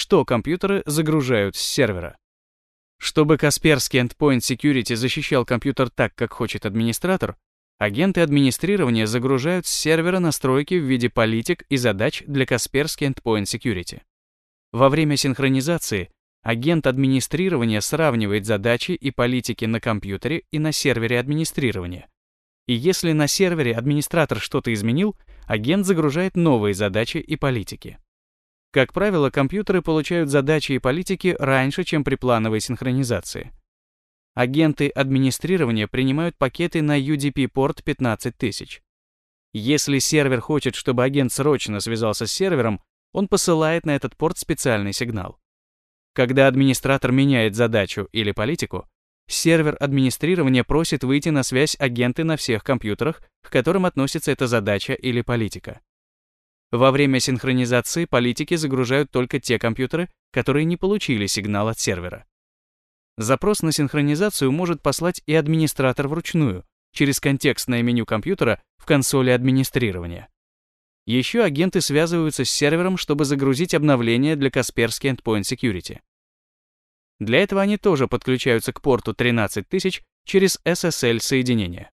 что компьютеры загружают с сервера. Чтобы Касперский Endpoint Security защищал компьютер так, как хочет администратор, агенты администрирования загружают с сервера настройки в виде политик и задач для Касперский Endpoint Security. Во время синхронизации агент администрирования сравнивает задачи и политики на компьютере и на сервере администрирования. И если на сервере администратор что-то изменил, агент загружает новые задачи и политики. Как правило, компьютеры получают задачи и политики раньше, чем при плановой синхронизации. Агенты администрирования принимают пакеты на UDP-порт 15000. Если сервер хочет, чтобы агент срочно связался с сервером, он посылает на этот порт специальный сигнал. Когда администратор меняет задачу или политику, сервер администрирования просит выйти на связь агенты на всех компьютерах, к которым относится эта задача или политика. Во время синхронизации политики загружают только те компьютеры, которые не получили сигнал от сервера. Запрос на синхронизацию может послать и администратор вручную, через контекстное меню компьютера в консоли администрирования. Еще агенты связываются с сервером, чтобы загрузить обновления для Касперский Endpoint Security. Для этого они тоже подключаются к порту 13000 через SSL-соединение.